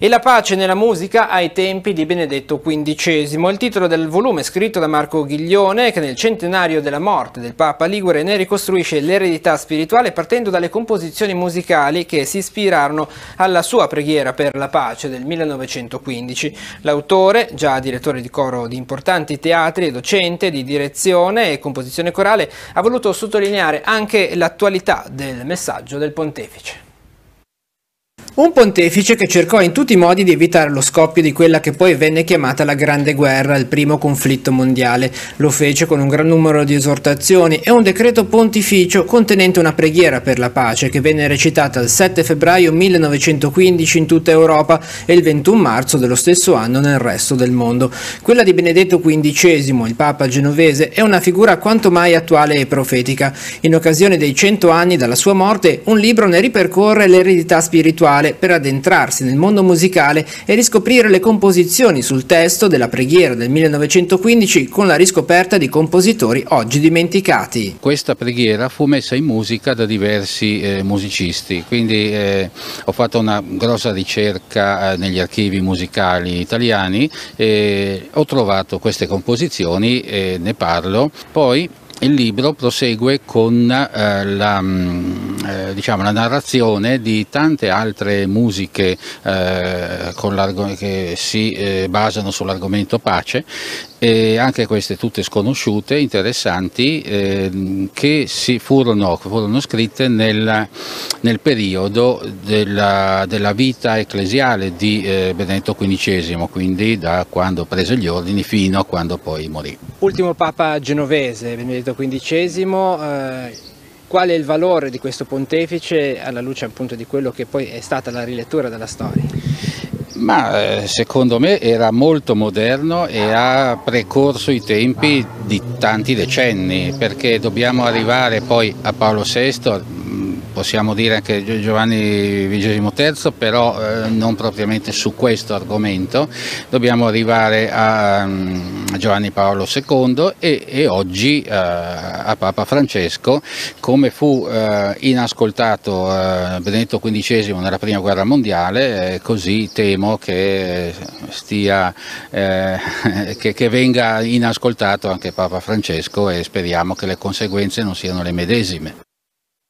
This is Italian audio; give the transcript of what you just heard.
E la pace nella musica ai tempi di Benedetto XV, il titolo del volume scritto da Marco Ghiglione, che nel centenario della morte del Papa Ligure ne ricostruisce l'eredità spirituale partendo dalle composizioni musicali che si ispirarono alla sua preghiera per la pace del 1915. L'autore, già direttore di coro di importanti teatri e docente di direzione e composizione corale, ha voluto sottolineare anche l'attualità del messaggio del pontefice. Un pontefice che cercò in tutti i modi di evitare lo scoppio di quella che poi venne chiamata la Grande Guerra, il primo conflitto mondiale. Lo fece con un gran numero di esortazioni e un decreto pontificio contenente una preghiera per la pace che venne recitata il 7 febbraio 1915 in tutta Europa e il 21 marzo dello stesso anno nel resto del mondo. Quella di Benedetto XV, il Papa genovese, è una figura quanto mai attuale e profetica. In occasione dei 100 anni dalla sua morte, un libro ne ripercorre l'eredità spirituale per addentrarsi nel mondo musicale e riscoprire le composizioni sul testo della preghiera del 1915 con la riscoperta di compositori oggi dimenticati. Questa preghiera fu messa in musica da diversi musicisti, quindi ho fatto una grossa ricerca negli archivi musicali italiani e ho trovato queste composizioni e ne parlo. Poi il libro prosegue con la narrazione di tante altre musiche che si basano sull'argomento pace, e anche queste tutte sconosciute, interessanti, che furono scritte nel periodo della vita ecclesiale di Benedetto XV, quindi da quando prese gli ordini fino a quando poi morì. Ultimo Papa genovese, Benedetto XV, qual è il valore di questo pontefice alla luce appunto di quello che poi è stata la rilettura della storia? Ma secondo me era molto moderno e ha precorso i tempi di tanti decenni, perché dobbiamo arrivare poi a Paolo VI, possiamo dire anche Giovanni XXIII, però non propriamente su questo argomento. Dobbiamo arrivare a Giovanni Paolo II e oggi a Papa Francesco. Come fu inascoltato Benedetto XV nella Prima Guerra Mondiale, così temo che che venga inascoltato anche Papa Francesco, e speriamo che le conseguenze non siano le medesime.